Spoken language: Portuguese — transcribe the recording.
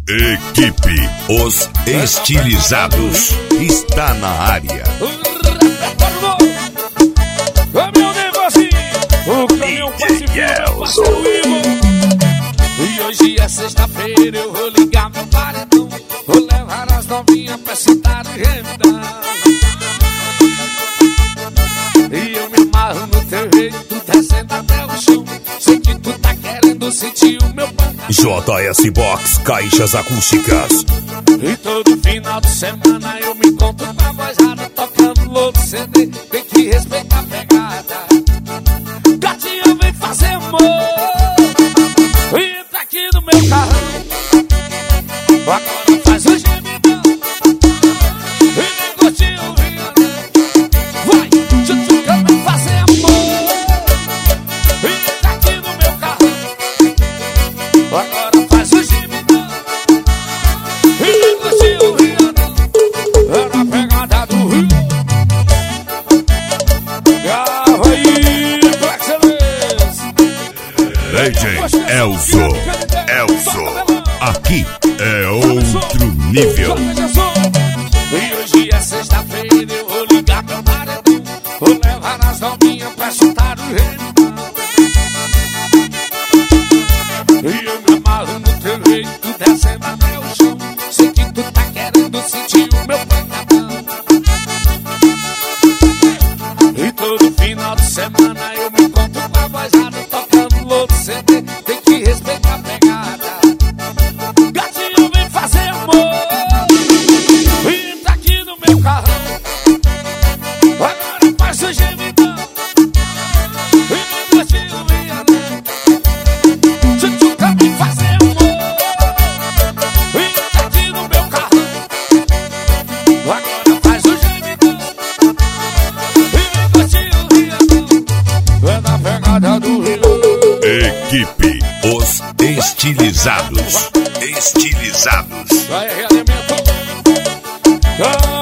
Equipe Os Estilizados está na área. Caminhão negocinho, o caminhão passivo. E hoje é sexta-feira, eu vou ligar meu paredão. Vou levar as novinhas pra sentar e remedar. E eu me amarro no teu jeito, descendo até o chão. Sei que tu tá querendo sentir o meu pantalão. JS Box Caixas Acústicas. E todo final de semana eu me encontro com a vozada, tocando louco CD. Tem que respeitar a pegada. Gatinha, vem fazer amor. E entra aqui no meu carrão. Agora faz o gemidão. E vem curtir o violão. Vai, tchutchuca, vem fazer amor. E entra aqui no meu carrão. Agora faz o gemidão. E vem curtir o violão. É na pegada do Rio. Grava aí, Black Celeste. DJ Elzo. Aqui é outro nível. E hoje é sexta-feira, eu vou ligar meu paredão. Vou levar as novinhas pra chutar o remedão. E eu me amarro no teu jeito, descendo até o chão. Sei que tu tá querendo sentir o meu pancadão. E todo final de semana eu me encontro com a vozada, tocando louco CD. Tem que respeitar a pegada. Gatinho, vem fazer amor. E entra aqui no meu carrão. Agora faz o gemidão. E vem curtir o violão. Tchutchuca, vem fazer amor. E entra aqui no meu carrão. Agora faz o gemidão. E vem curtir o violão. É na pegada do Rio. Equipe Os Estilizados. Vai, realimento.